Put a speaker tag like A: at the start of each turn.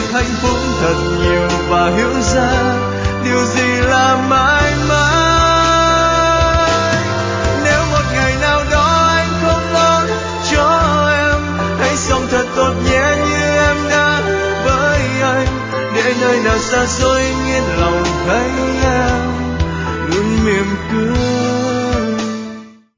A: hạnh phúc thật nhiều và hiểu ra điều gì là mãi mãi. Nếu một ngày nào đó anh không lo cho em, hãy sống thật tốt nhé như em đã với anh, để nơi nào xa xôi yên lòng thấy